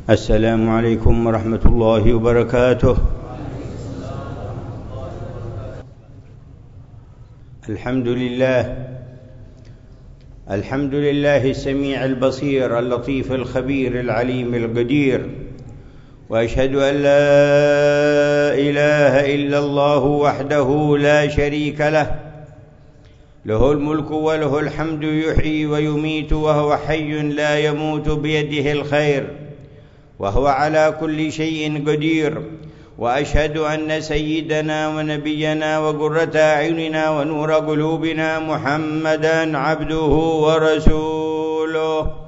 السلام عليكم ورحمة الله وبركاته. الحمد لله السميع البصير اللطيف الخبير العليم القدير، وأشهد أن لا إله إلا الله وحده لا شريك له، له الملك وله الحمد، يحيي ويميت وهو حي لا يموت، بيده الخير وهو على كل شيء قدير. وأشهد أن سيدنا ونبينا وقرة أعيننا ونور قلوبنا محمدًا عبده ورسوله،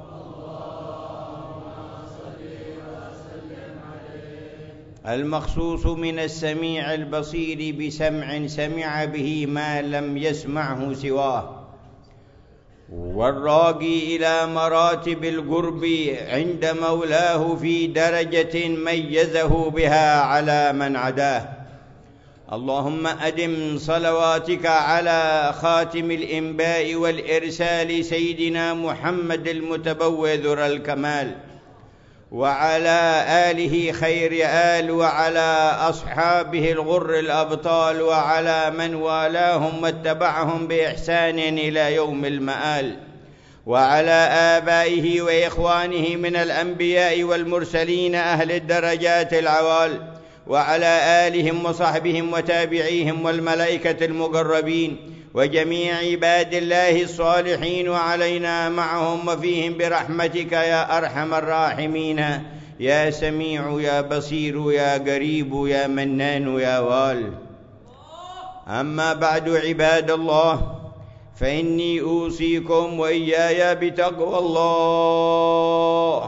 المخصوص من السميع البصير بسمع سمع به ما لم يسمعه سواه، والراقي إلى مراتب القرب عند مولاه في درجة ميزه بها على من عداه. اللهم أدم صلواتك على خاتم الإنباء والإرسال سيدنا محمد المتبوذ ذر الكمال، وعلى آله خير آل، وعلى أصحابه الغر الأبطال، وعلى من والاهم واتبعهم بإحسان إلى يوم المآل، وعلى آبائه وإخوانه من الأنبياء والمرسلين أهل الدرجات العوال، وعلى آلهم وصحبهم وتابعيهم والملائكة المقربين وجميع عباد الله الصالحين، وعلينا معهم وفيهم برحمتك يا أرحم الراحمين، يا سميع يا بصير يا قريب يا منان يا وال. أما بعد، عباد الله، فإني أوصيكم وإياي بتقوى الله.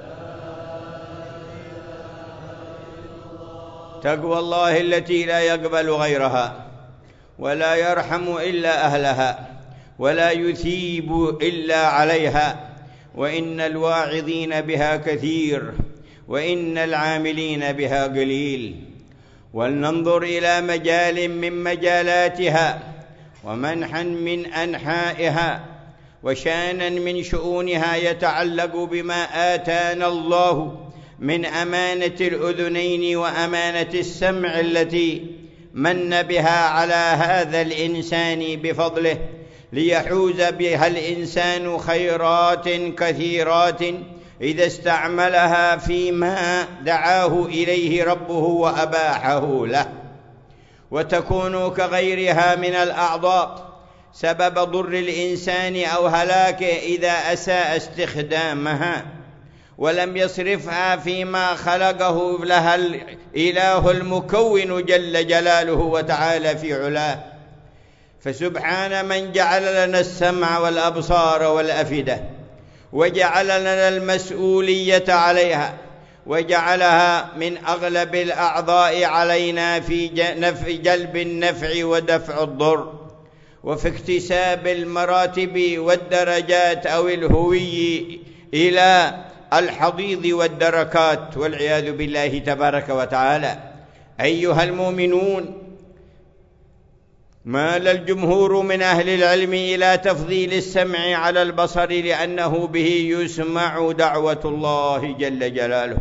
تقوى الله التي لا يقبل غيرها، ولا يرحم إلا أهلها، ولا يثيب إلا عليها، وإن الواعظين بها كثير، وإن العاملين بها قليل. ولننظر إلى مجال من مجالاتها، ومنحا من أنحائها، وشانا من شؤونها يتعلق بما آتانا الله من أمانة الأذنين وأمانة السمع التي من بها على هذا الإنسان بفضله، ليحوز بها الإنسان خيرات كثيرات إذا استعملها فيما دعاه إليه ربه وأباحه له، وتكون كغيرها من الأعضاء سبب ضر الإنسان أو هلاكه إذا أساء استخدامها ولم يصرفها فيما خلقه لها الإله المكون جل جلاله وتعالى في علاه. فسبحان من جعل لنا السمع والأبصار والأفئدة، وجعل لنا المسؤولية عليها، وجعلها من أغلب الأعضاء علينا في جلب النفع ودفع الضر، وفي اكتساب المراتب والدرجات أو الهوي إلى الحضيض والدركات، والعياذ بالله تبارك وتعالى. أيها المؤمنون، مال الجمهور من أهل العلم إلى تفضيل السمع على البصر، لأنه به يسمع دعوة الله جل جلاله.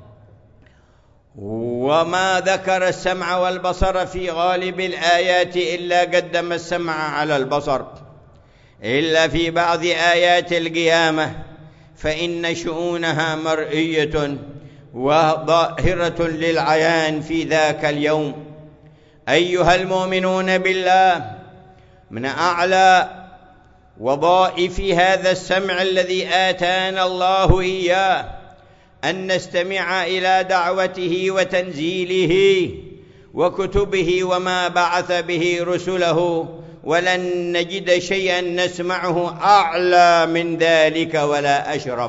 وما ذكر السمع والبصر في غالب الآيات إلا قدم السمع على البصر، إلا في بعض آيات القيامة، فإن شؤونها مرئية وظاهرة للعيان في ذاك اليوم. أيها المؤمنون بالله، من أعلى وظائف هذا السمع الذي آتانا الله إياه أن نستمع إلى دعوته وتنزيله وكتبه وما بعث به رسله، ولن نجد شيئا نسمعه أعلى من ذلك ولا أشرف.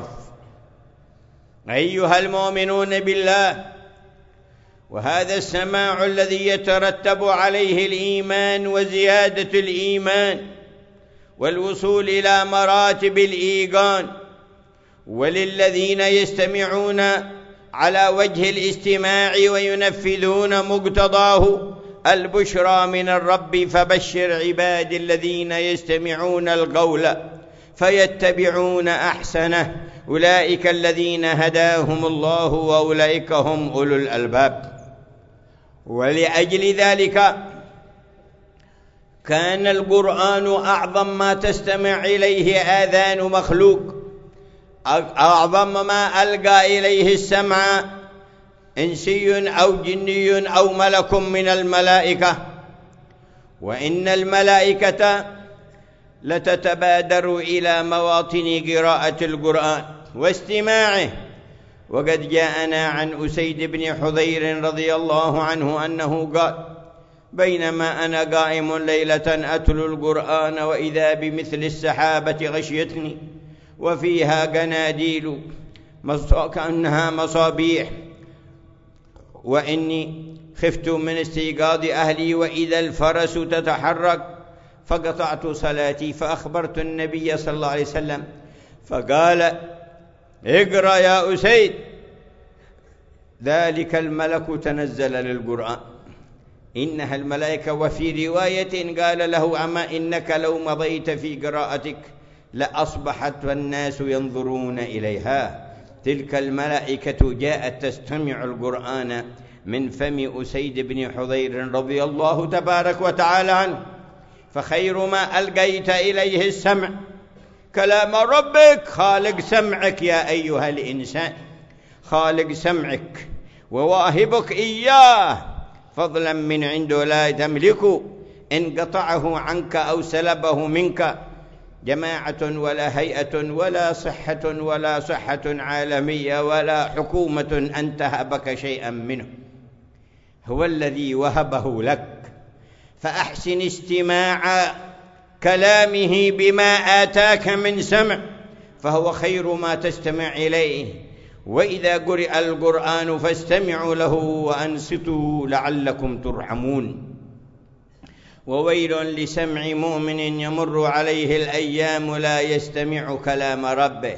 أيها المؤمنون بالله، وهذا السماع الذي يترتب عليه الإيمان وزيادة الإيمان والوصول إلى مراتب الإيقان. وللذين يستمعون على وجه الاستماع وينفذون مقتضاه البشرى من الرب، فبشر عبادي الذين يستمعون القول فيتبعون أحسنه أولئك الذين هداهم الله وأولئك هم أولو الألباب. ولأجل ذلك كان القرآن أعظم ما تستمع إليه آذان مخلوق، أعظم ما ألقى إليه السمع إنسي أو جني أو ملك من الملائكة. وإن الملائكة لتتبادر إلى مواطن قراءة القرآن واستماعه. وقد جاءنا عن أسيد بن حضير رضي الله عنه أنه قال: بينما أنا قائم ليلة أتلو القرآن وإذا بمثل السحابة غشيتني وفيها قناديل كأنها مصابيح، وإني خفت من استيقاظ أهلي وإذا الفرس تتحرك، فقطعت صلاتي فأخبرت النبي صلى الله عليه وسلم فقال: اقرأ يا أسيد، ذلك الملك تنزل للقرآن، إنها الملائكة. وفي رواية قال له: أما إنك لو مضيت في قراءتك لأصبحت والناس ينظرون إليها. تلك الملائكة جاءت تستمع القرآن من فم أسيد بن حضير رضي الله تبارك وتعالى عنه. فخير ما ألقيت إليه السمع كلام ربك، خالق سمعك يا أيها الإنسان، خالق سمعك وواهبك إياه فضلا من عنده لا تملك، إن قطعه عنك أو سلبه منك جماعة ولا هيئة ولا صحة عالمية ولا حكومة أن تهبك شيئا منه، هو الذي وهبه لك. فأحسن استماع كلامه بما آتاك من سمع، فهو خير ما تستمع إليه. وإذا قرئ القرآن فاستمعوا له وأنصتوا لعلكم ترحمون. وويل لسمع مؤمن يمر عليه الأيام لا يستمع كلام ربه.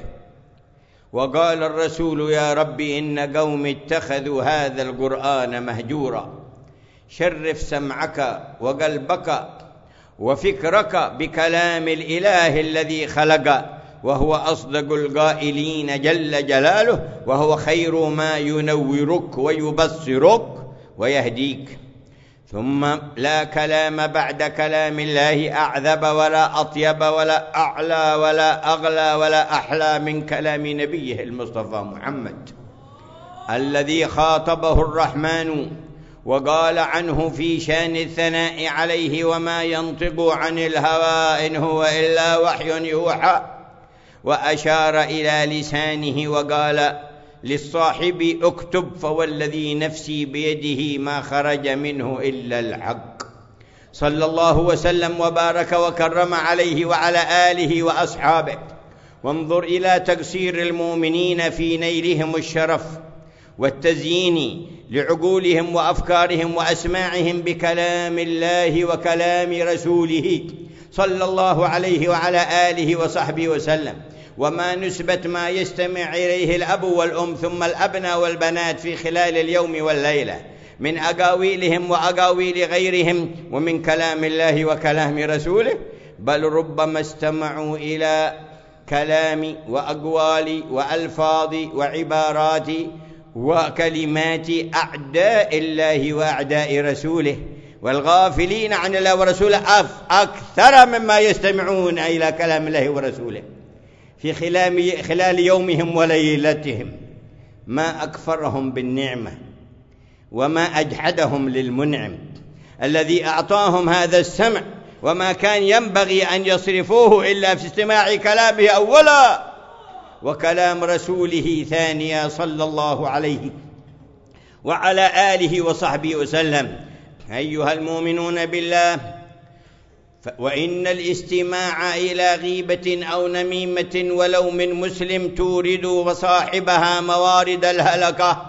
وقال الرسول: يا رب إن قوم اتخذوا هذا القرآن مهجورا. شرف سمعك وقلبك وفكرك بكلام الإله الذي خلق، وهو أصدق القائلين جل جلاله، وهو خير ما ينورك ويبصرك ويهديك. ثم لا كلام بعد كلام الله أعذب ولا أطيب ولا أعلى ولا أغلى ولا أحلى من كلام نبيه المصطفى محمد، الذي خاطبه الرحمن وقال عنه في شان الثناء عليه: وما ينطق عن الهوى إن هو إلا وحي يوحى. وأشار إلى لسانه وقال للصاحب: اكتب، فوالذي نفسي بيده ما خرج منه إلا الحق. صلى الله وسلم وبارك وكرم عليه وعلى آله وأصحابه. وانظر إلى تقصير المؤمنين في نيلهم الشرف والتزيين لعقولهم وأفكارهم وأسماعهم بكلام الله وكلام رسوله صلى الله عليه وعلى آله وصحبه وسلم. وما نسبة ما يستمع إليه الأب والأم ثم الأبناء والبنات في خلال اليوم والليلة من أقاويلهم وأقاويل غيرهم ومن كلام الله وكلام رسوله، بل ربما استمعوا إلى كلام وأقوال وألفاظ وعبارات وكلمات أعداء الله وأعداء رسوله والغافلين عن الله ورسوله أكثر مما يستمعون إلى كلام الله ورسوله في خلال يومهم وليلتهم. ما أكفرهم بالنعمة وما أجحدهم للمنعم الذي أعطاهم هذا السمع، وما كان ينبغي أن يصرفوه إلا في استماع كلامه أولا وكلام رسوله ثانيا صلى الله عليه وعلى آله وصحبه وسلم. أيها المؤمنون بالله، وإن الاستماع إلى غيبة أو نميمة ولو من مسلم تورد صاحبها موارد الهلكة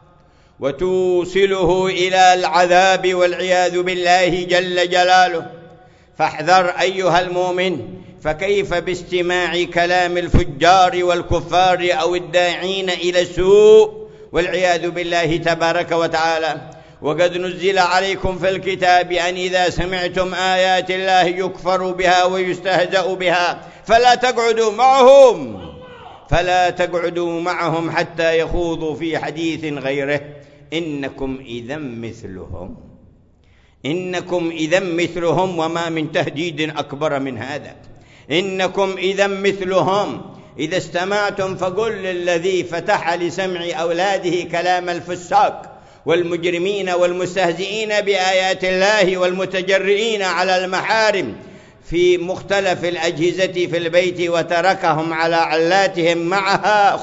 وتوصله إلى العذاب والعياذ بالله جل جلاله. فاحذر أيها المؤمن، فكيف باستماع كلام الفجار والكفار أو الداعين إلى السوء والعياذ بالله تبارك وتعالى. وقد نزل عليكم في الكتاب أن إذا سمعتم آيات الله يكفر بها ويستهزأ بها فلا تقعدوا معهم حتى يخوضوا في حديث غيره إنكم إذا مثلهم وما من تهديد أكبر من هذا. إنكم إذا مثلهم. إذا استمعتم فقل للذي فتح لسمع أولاده كلام الفساق والمجرمين والمستهزئين بآيات الله والمتجرئين على المحارم في مختلف الأجهزة في البيت وتركهم على علاتهم معها: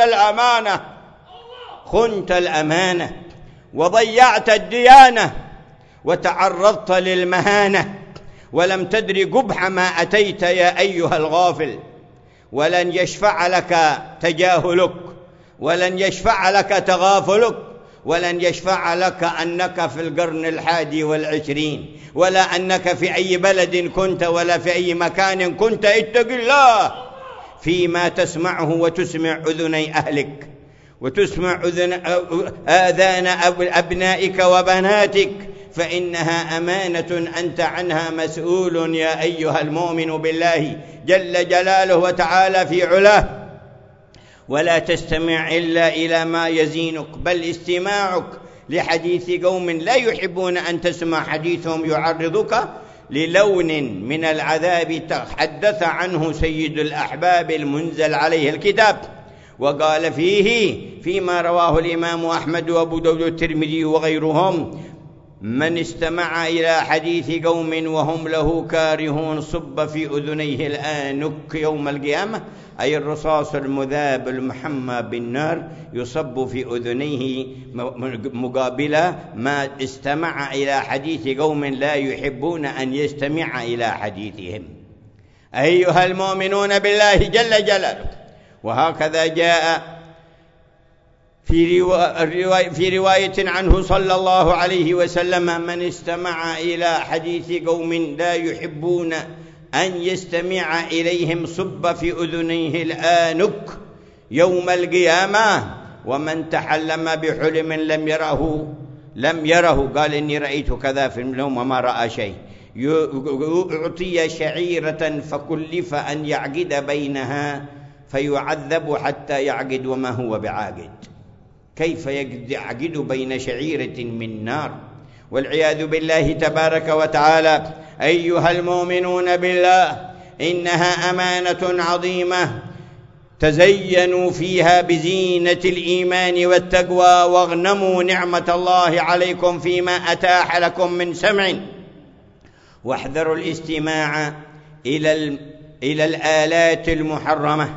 خنت الأمانة وضيعت الديانة وتعرضت للمهانة ولم تدر قبح ما أتيت يا أيها الغافل. ولن يشفع لك تجاهلك، ولن يشفع لك تغافلك، ولن يشفع لك أنك في القرن 21 ولا أنك في أي بلد كنت ولا في أي مكان كنت. اتق الله فيما تسمعه وتسمع أذني أهلك وتسمع آذان أبنائك وبناتك، فإنها أمانة أنت عنها مسؤول يا أيها المؤمن بالله جل جلاله وتعالى في علاه. ولا تستمع إلا إلى ما يزينك، بل استماعك لحديث قوم لا يحبون أن تسمع حديثهم يعرضك للون من العذاب تحدث عنه سيد الأحباب المنزل عليه الكتاب. وقال فيما رواه الإمام أحمد وأبو داود والترمذي وغيرهم: من استمع إلى حديث قوم وهم له كارهون صب في أذنيه الآنك يوم القيامة، أي الرصاص المذاب المحمى بالنار يصب في أذنيه مقابل ما استمع إلى حديث قوم لا يحبون أن يستمع إلى حديثهم. أيها المؤمنون بالله جل جلاله. وهكذا جاء في رواية عنه صلى الله عليه وسلم: من استمع إلى حديث قوم لا يحبون أن يستمع إليهم صب في أذنيه الآنك يوم القيامة. ومن تحلم بحلم لم يره قال إني رأيت كذا في النوم وما رأى شيء، أعطي شعيرة فكلف أن يعقد بينها فيعذب حتى يعقد وما هو بعاقد. كيف يعقد بين شعيرة من نار؟ والعياذ بالله تبارك وتعالى. أيها المؤمنون بالله، إنها أمانة عظيمة تزينوا فيها بزينة الإيمان والتقوى واغنموا نعمة الله عليكم فيما أتاح لكم من سمع، واحذروا الاستماع إلى الآلات المحرمة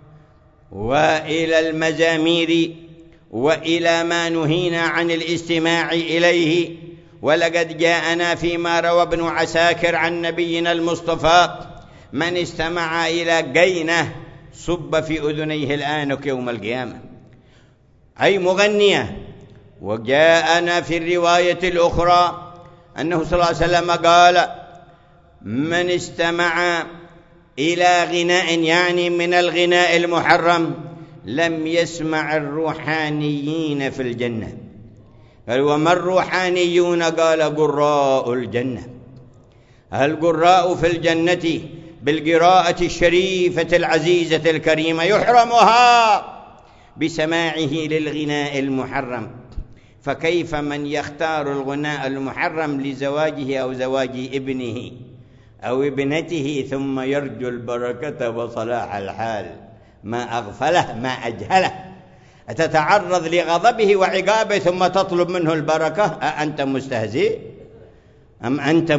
وإلى المزامير وإلى ما نهينا عن الاستماع إليه. ولقد جاءنا فيما روى ابن عساكر عن نبينا المصطفى: من استمع إلى قينة صب في أذنيه الآنك يوم القيامة، أي مغنية. وجاءنا في الرواية الأخرى أنه صلى الله عليه وسلم قال: من استمع إلى غناء، يعني من الغناء المحرم، لم يسمع الروحانيين في الجنة. قال: وما الروحانيون؟ قال: قراء الجنة. القراء في الجنة بالقراءة الشريفة العزيزة الكريمة يحرمها بسماعه للغناء المحرم. فكيف من يختار الغناء المحرم لزواجه أو زواج ابنه أو ابنته ثم يرجو البركة وصلاح الحال؟ ما أغفله، ما أجهله. أتتعرض لغضبه وعقابه ثم تطلب منه البركة؟ أأنت مستهزئ أم أنت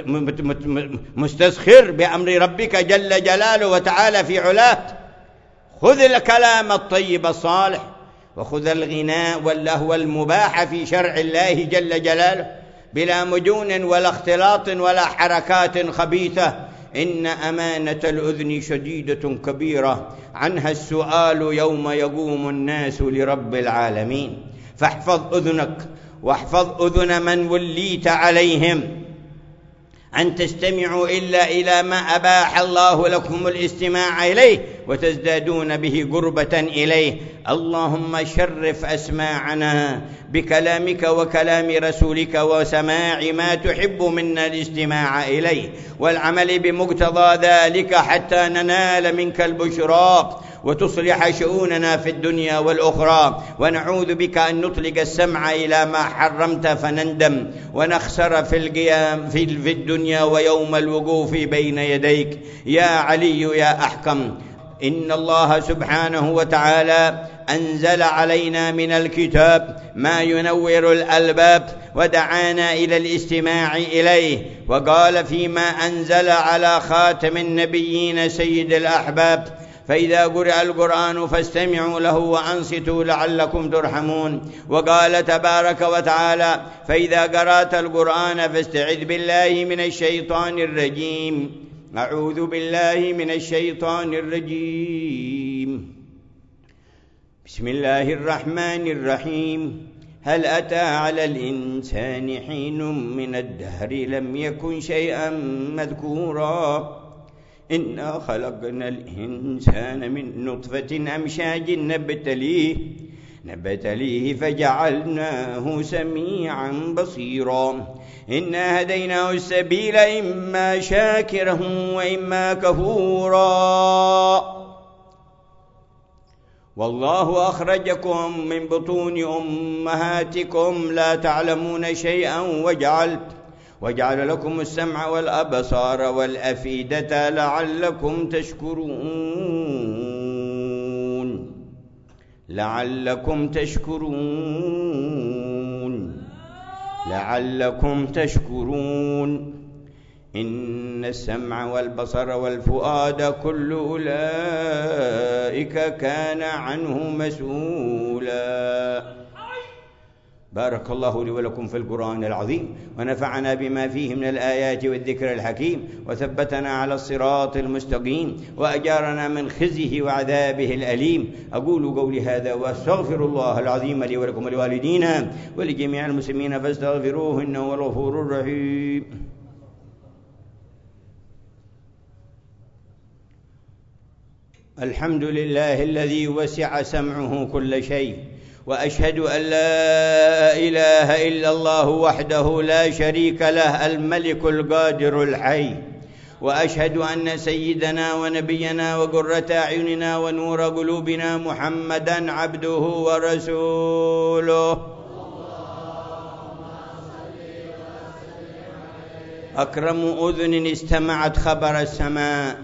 مستسخر بأمر ربك جل جلاله وتعالى في علاه؟ خذ الكلام الطيب الصالح، وخذ الغناء واللهو المباح في شرع الله جل جلاله بلا مجون ولا اختلاط ولا حركات خبيثة. إن أمانة الأذن شديدة كبيرة، عنها السؤال يوم يقوم الناس لرب العالمين. فاحفظ أذنك واحفظ أذن من وليت عليهم أن تستمعوا إلا إلى ما أباح الله لكم الاستماع إليه، وتزدادون به قربة إليه. اللهم شرف أسماعنا بكلامك وكلام رسولك وسماع ما تحب منا الاستماع إليه والعمل بمقتضى ذلك حتى ننال منك البشرى وتصلح شؤوننا في الدنيا والأخرى، ونعوذ بك أن نطلق السمع إلى ما حرمت فنندم ونخسر في القيام في الدنيا ويوم الوقوف بين يديك يا علي يا أحكم. إن الله سبحانه وتعالى أنزل علينا من الكتاب ما ينور الألباب ودعانا إلى الاستماع إليه، وقال فيما أنزل على خاتم النبيين سيد الأحباب: فإذا قرأ القرآن فاستمعوا له وأنصتوا لعلكم ترحمون. وقال تبارك وتعالى: فإذا قرأت القرآن فاستعذ بالله من الشيطان الرجيم. أعوذ بالله من الشيطان الرجيم. بسم الله الرحمن الرحيم. هل أتى على الإنسان حين من الدهر لم يكن شيئا مذكورا إنا خلقنا الإنسان من نطفة أمشاج نبتليه فجعلناه سميعا بصيرا. إنا هديناه السبيل إما شاكرا وإما كفورا. والله أخرجكم من بطون أمهاتكم لا تعلمون شيئا وجعل لكم السمع والأبصار والأفئدة لعلكم تشكرون. إن السمع والبصر والفؤاد كل أولئك كان عنه مسؤولا. بارك الله لي ولكم في القرآن العظيم، ونفعنا بما فيه من الآيات والذكر الحكيم، وثبتنا على الصراط المستقيم، وأجارنا من خزيه وعذابه الأليم. أقول قولي هذا وأستغفر الله العظيم لي ولكم ولوالدينا ولجميع المسلمين فاستغفروه إنه هو الغفور الرحيم. الحمد لله الذي وسع سمعه كل شيء، وأشهد أن لا إله إلا الله وحده لا شريك له الملك القادر الحي، وأشهد أن سيدنا ونبينا وقرة أعيننا ونور قلوبنا محمدا عبده ورسوله. أكرم أذن استمعت خبر السماء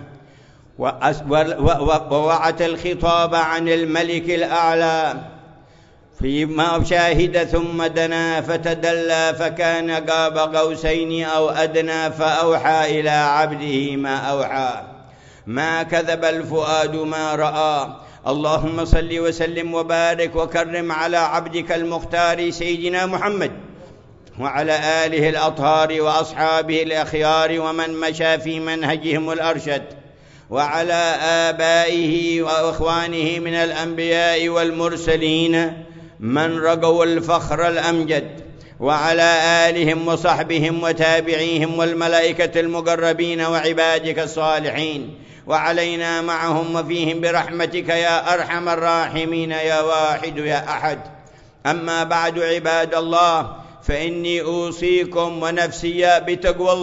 ووعت الخطاب عن الملك الأعلى فيما شاهد ثم دنا فتدلى فكان قاب قوسين أو أدنى فأوحى إلى عبده ما أوحى. ما كذب الفؤاد ما رأى. اللهم صل وسلم وبارك وكرم على عبدك المختار سيدنا محمد وعلى آله الأطهار وأصحابه الأخيار ومن مشى في منهجهم الأرشد، وعلى آبائه وإخوانه من الأنبياء والمرسلين من رقوا الفخر الأمجد، وعلى آلهم وصحبهم وتابعيهم والملائكة المقربين وعبادك الصالحين، وعلينا معهم وفيهم برحمتك يا أرحم الراحمين يا واحد يا أحد. أما بعد عباد الله، فإني أوصيكم ونفسي بتقوى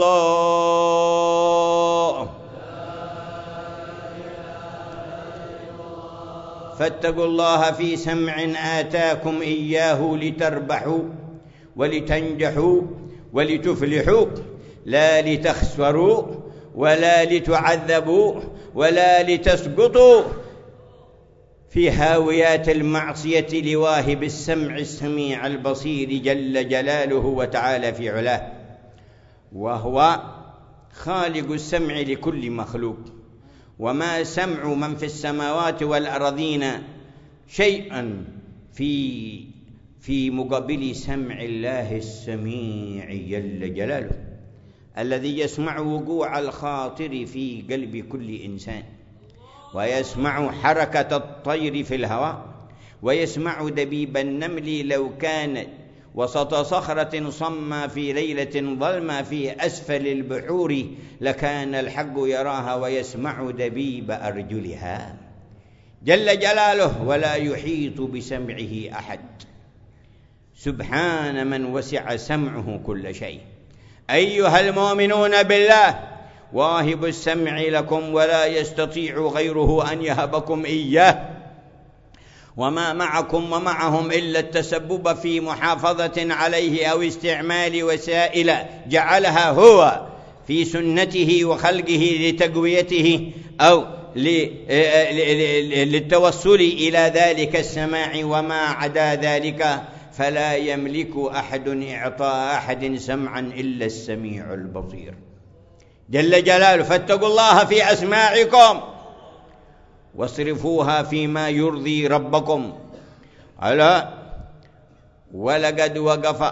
الله. فاتقوا الله في سمع آتاكم إياه لتربحوا ولتنجحوا ولتفلحوا، لا لتخسروا ولا لتعذبوا ولا لتسقطوا في هاويات المعصية لواهب السمع السميع البصير جل جلاله وتعالى في علاه، وهو خالق السمع لكل مخلوق. وما سمع من في السماوات والأرضين شيئا في مقابل سمع الله السميع جل جلاله، الذي يسمع وقوع الخاطر في قلب كل إنسان، ويسمع حركة الطير في الهواء، ويسمع دبيب النمل لو كانت وسط صخرة صمّى في ليلة ظلمة في أسفل البحور لكان الحق يراها، ويسمع دبيب أرجلها. جل جلاله ولا يحيط بسمعه أحد. سبحان من وسع سمعه كل شيء. أيها المؤمنون بالله، واهب السمع لكم ولا يستطيع غيره أن يهبكم إياه، وما معكم ومعهم إلا التسبب في محافظة عليه أو استعمال وسائل جعلها هو في سنته وخلقه لتقويته أو للتوصل إلى ذلك السماع، وما عدا ذلك فلا يملك أحد إعطاء أحد سمعا إلا السميع البصير جل جلاله. فاتقوا الله في أسماعكم واصرفوها فيما يرضي ربكم. ألا ولقد وقف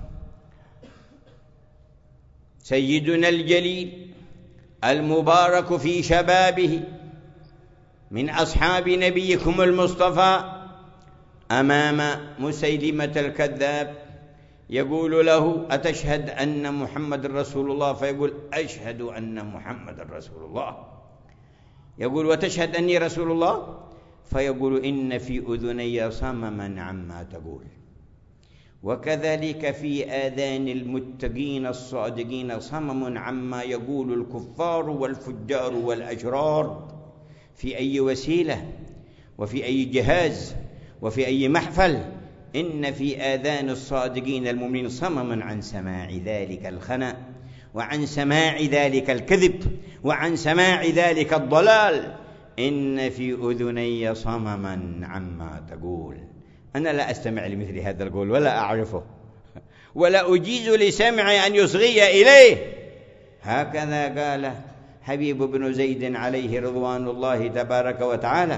سيدنا الجليل المبارك في شبابه من أصحاب نبيكم المصطفى أمام مسيلمة الكذاب، يقول له: أتشهد أن محمد رسول الله؟ فيقول: أشهد أن محمد رسول الله. يقول: وتشهد أني رسول الله؟ فيقول: إن في أذني صمما عما تقول. وكذلك في آذان المتقين الصادقين صمم عما يقول الكفار والفجار والأشرار في أي وسيلة وفي أي جهاز وفي أي محفل. إن في آذان الصادقين المؤمنين صمما عن سماع ذلك الخنا، وعن سماع ذلك الكذب، وعن سماع ذلك الضلال. إن في أذني صمما عما تقول. أنا لا أستمع لمثل هذا القول ولا أعرفه، ولا أجيز لسمعي أن يصغي إليه. هكذا قال حبيب بن زيد عليه رضوان الله تبارك وتعالى.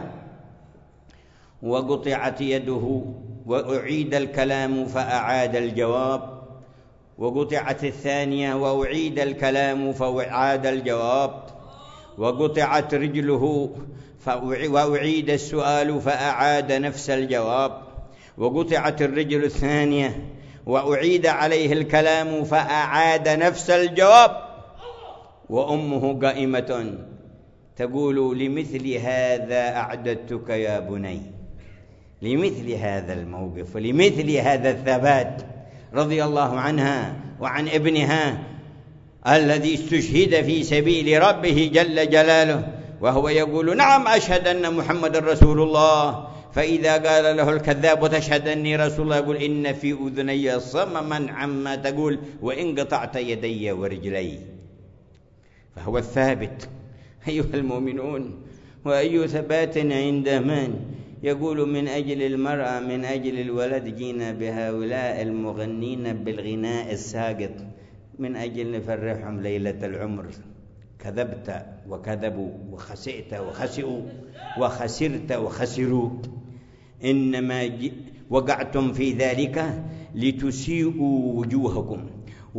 وقطعت يده وأعيد الكلام فأعاد الجواب، وقطعت الثانية وأعيد الكلام فأعاد الجواب، وقطعت رجله وأعيد السؤال فأعاد نفس الجواب، وقطعت الرجل الثانية وأعيد عليه الكلام فأعاد نفس الجواب. وأمه قائمة تقول: لمثل هذا أعددتك يا بني، لمثل هذا الموقف ولمثل هذا الثبات. رضي الله عنها وعن ابنها الذي استشهد في سبيل ربه جل جلاله وهو يقول: نعم أشهد أن محمد رسول الله. فإذا قال له الكذاب: وتشهد أني رسول الله؟ يقول: إن في أذني صمما عما تقول، وإن قطعت يدي ورجلي. فهو الثابت. أيها المؤمنون، وأي ثبات عند من يقول: من أجل المرأة من أجل الولد جينا بهؤلاء المغنين بالغناء الساقط من أجل نفرحهم ليلة العمر. كذبت وكذبوا وخسئت وخسئوا وخسرت وخسروا. إنما وقعتم في ذلك لتسيئوا وجوهكم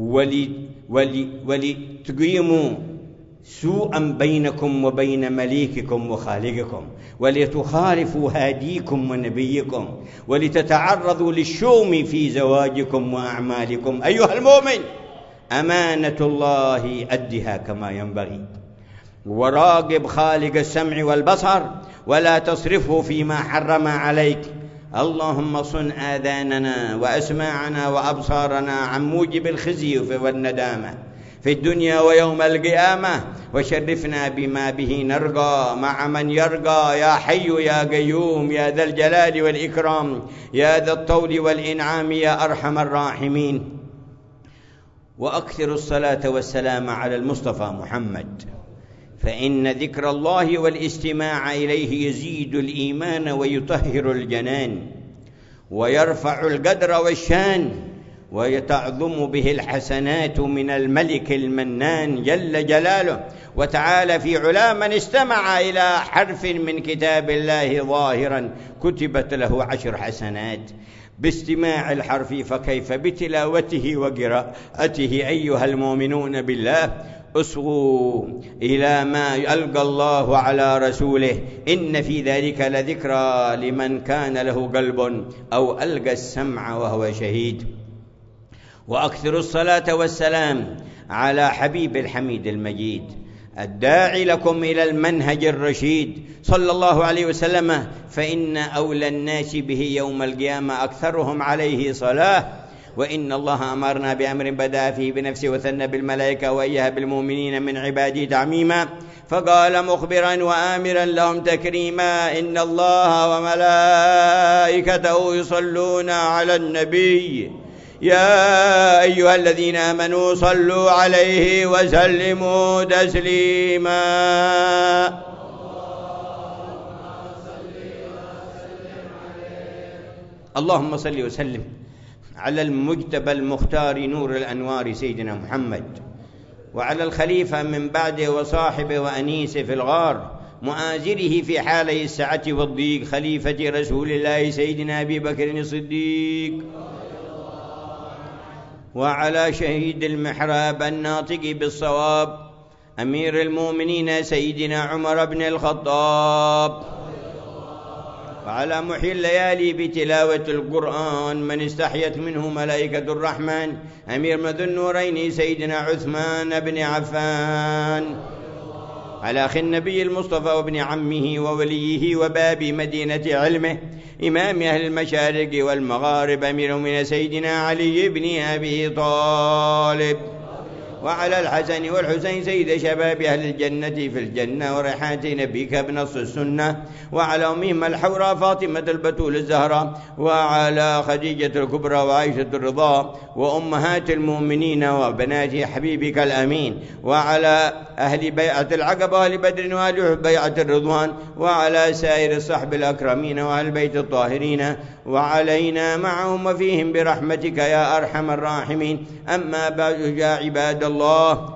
ولتقيموا سوءا بينكم وبين مليككم وخالقكم، ولتخالفوا هاديكم ونبيكم، ولتتعرضوا للشوم في زواجكم وأعمالكم. أيها المؤمن، أمانة الله أدها كما ينبغي، وراقب خالق السمع والبصر ولا تصرفه فيما حرم عليك. اللهم صن آذاننا وأسماعنا وأبصارنا عن موجب الخزي والندامة في الدنيا ويوم القيامة، وشرفنا بما به نرقى مع من يرقى. يا حي يا قيوم يا ذا الجلال والإكرام يا ذا الطول والإنعام يا أرحم الراحمين. وأكثر الصلاة والسلام على المصطفى محمد، فإن ذكر الله والاستماع إليه يزيد الإيمان ويطهر الجنان ويرفع القدر والشان ويتعظم به الحسنات من الملك المنان جل جلاله وتعالى في علا. من استمع إلى حرف من كتاب الله ظاهرا كتبت له 10 حسنات باستماع الحرف، فكيف بتلاوته وقراءته؟ أيها المؤمنون بالله، اصغوا إلى ما ألقى الله على رسوله. إن في ذلك لذكرى لمن كان له قلب أو ألقى السمع وهو شهيد. وأكثر الصلاة والسلام على حبيب الحميد المجيد الداعي لكم إلى المنهج الرشيد صلى الله عليه وسلم، فإن أولى الناس به يوم القيامة أكثرهم عليه صلاة. وإن الله أمرنا بأمر بدأ فيه بنفسه وثنى بالملائكة وإياها بالمؤمنين من عباده تعميما، فقال مخبرا وآمرا لهم تكريما: إن الله وملائكته يصلون على النبي يا أيها الذين آمنوا صلوا عليه وسلموا تسليما. اللهم صل وسلم على المجتبى المختار نور الأنوار سيدنا محمد، وعلى الخليفة من بعده وصاحبه وأنيسه في الغار، مؤازره في حالي السعة والضيق، خليفة رسول الله سيدنا أبي بكر الصديق، وعلى شهيد المحراب الناطق بالصواب أمير المؤمنين سيدنا عمر بن الخطاب، وعلى محيي الليالي بتلاوة القرآن من استحيت منه ملائكة الرحمن أمير ذو النورين سيدنا عثمان بن عفان، على أخي النبي المصطفى وابن عمه ووليه وباب مدينة علمه إمام أهل المشارق والمغارب أمير من سيدنا علي بن أبي طالب، وعلى الحسن والحسين سيد شباب أهل الجنة في الجنة وريحات نبيك بنص السنة، وعلى أمهم الحوراء فاطمة البتول الزهراء، وعلى خديجة الكبرى وعائشة الرضا وأمهات المؤمنين وبنات حبيبك الأمين، وعلى أهل بيعة العقبة وأهل بدر وأهل بيعة الرضوان، وعلى سائر الصحب الأكرمين وأهل بيت الطاهرين، وعلينا معهم وفيهم برحمتك يا أرحم الراحمين. أما بعد، يا عباد الله،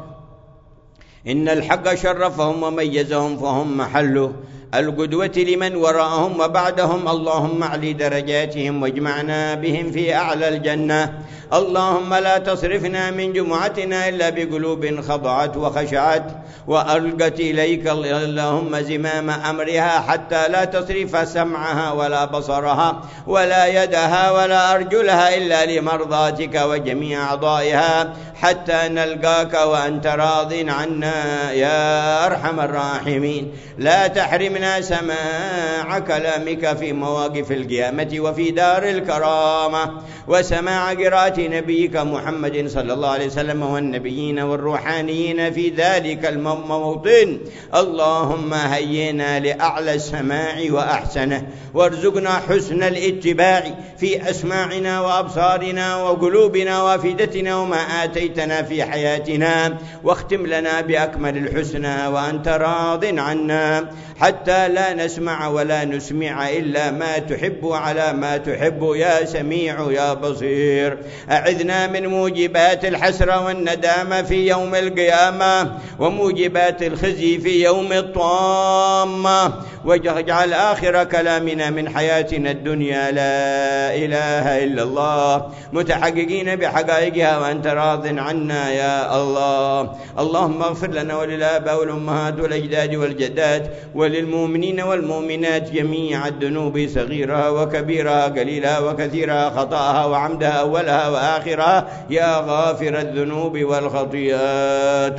إن الحق شرفهم وميزهم فهم محله القدوة لمن وراءهم وبعدهم. اللهم اعلِ درجاتهم واجمعنا بهم في أعلى الجنة. اللهم لا تصرفنا من جمعتنا إلا بقلوب خضعت وخشعت وألقت إليك اللهم زمام أمرها، حتى لا تصرف سمعها ولا بصرها ولا يدها ولا أرجلها إلا لمرضاتك وجميع أعضائها، حتى نلقاك وأنت راض عنا يا أرحم الراحمين. لا تحرمنا سماع كلامك في مواقف القيامة وفي دار الكرامة، وسماع قراءة نبيك محمد صلى الله عليه وسلم والنبيين والروحانيين في ذلك الموطن. اللهم هينا لأعلى السماع وأحسنه، وارزقنا حسن الاتباع في أسماعنا وأبصارنا وقلوبنا وأفئدتنا وما آتيتنا في حياتنا، واختم لنا بأكمل الحسنى وأنت راض عنا، حتى لا نسمع ولا نسمع إلا ما تحب على ما تحب يا سميع يا بصير. أعذنا من موجبات الحسرة والندامة في يوم القيامة وموجبات الخزي في يوم الطامة، واجعل آخر كلامنا من حياتنا الدنيا لا إله إلا الله، متحققين بحقائقها وأنت راض عنا يا الله. اللهم اغفر لنا وللآباء والأمهات والأجداد والجدات وللمؤمنين والمؤمنات جميع الذنوب صغيرها وكبيرها، قليلها وكثيرها، خطأها وعمدها، أولها وآخرها، يا غافر الذنوب والخطيئات،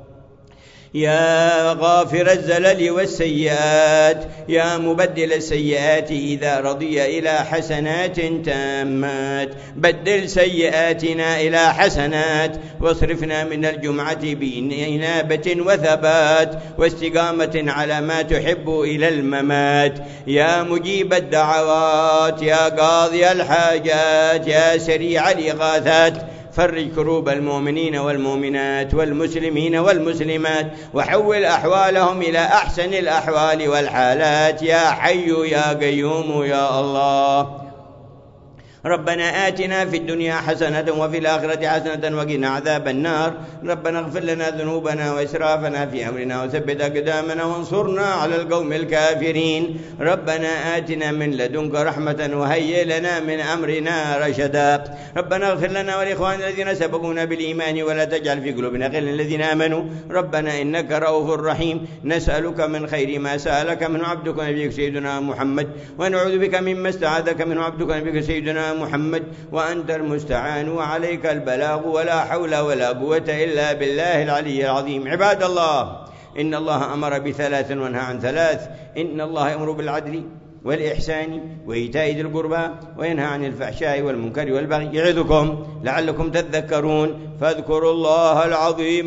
يا غافر الزلل والسيئات، يا مبدل السيئات إذا رضي إلى حسنات تامات، بدل سيئاتنا إلى حسنات، واصرفنا من الجمعة بإنابة وثبات واستقامة على ما تحب إلى الممات، يا مجيب الدعوات، يا قاضي الحاجات، يا سريع الإغاثات، فرج كروب المؤمنين والمؤمنات والمسلمين والمسلمات، وحول أحوالهم إلى أحسن الأحوال والحالات، يا حي يا قيوم يا الله. ربنا آتنا في الدنيا حسنة وفي الآخرة حسنة وقنا عذاب النار. ربنا اغفر لنا ذنوبنا وإسرافنا في أمرنا وثبت أقدامنا وانصرنا على القوم الكافرين. ربنا آتنا من لدنك رحمة وهيئ لنا من أمرنا رشدا. ربنا اغفر لنا ولإخواننا الذين سبقونا بالإيمان ولا تجعل في قلوبنا غلا للذين آمنوا. ربنا إنك رؤوف رحيم. نسألك من خير ما سألك منه عبدك ونبيك سيدنا محمد، ونعوذ بك مما استعاذك منه عبدك ونبيك سيدنا محمد، وأنت المستعان وعليك البلاغ، ولا حول ولا قوة إلا بالله العلي العظيم. عباد الله، إن الله أمر ب3 ونهى عن 3. إن الله يأمر بالعدل والإحسان وإيتاء ذي القربى وينهى عن الفحشاء والمنكر والبغي يعظكم لعلكم تذكرون. فاذكروا الله العظيم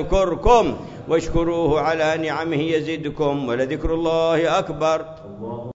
يذكركم واشكروه على نعمه يزدكم ولذكر الله أكبر.